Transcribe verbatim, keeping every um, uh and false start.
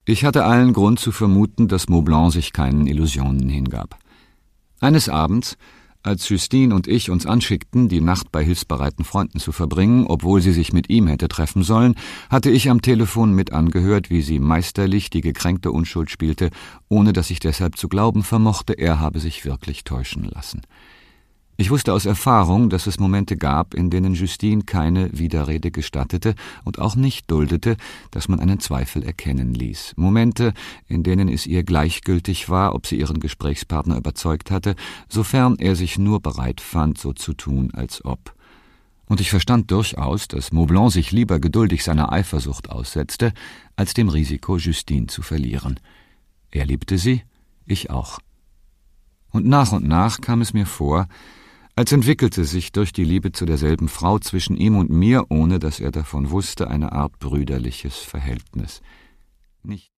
Ich hatte allen Grund zu vermuten, dass Maublanc sich keinen Illusionen hingab. Eines Abends, als Justine und ich uns anschickten, die Nacht bei hilfsbereiten Freunden zu verbringen, obwohl sie sich mit ihm hätte treffen sollen, hatte ich am Telefon mit angehört, wie sie meisterlich die gekränkte Unschuld spielte, ohne dass ich deshalb zu glauben vermochte, er habe sich wirklich täuschen lassen. Ich wusste aus Erfahrung, dass es Momente gab, in denen Justine keine Widerrede gestattete und auch nicht duldete, dass man einen Zweifel erkennen ließ. Momente, in denen es ihr gleichgültig war, ob sie ihren Gesprächspartner überzeugt hatte, sofern er sich nur bereit fand, so zu tun, als ob. Und ich verstand durchaus, dass Maublanc sich lieber geduldig seiner Eifersucht aussetzte, als dem Risiko, Justine zu verlieren. Er liebte sie, ich auch. Und nach und nach kam es mir vor, als entwickelte sich durch die Liebe zu derselben Frau zwischen ihm und mir, ohne dass er davon wusste, eine Art brüderliches Verhältnis. Nicht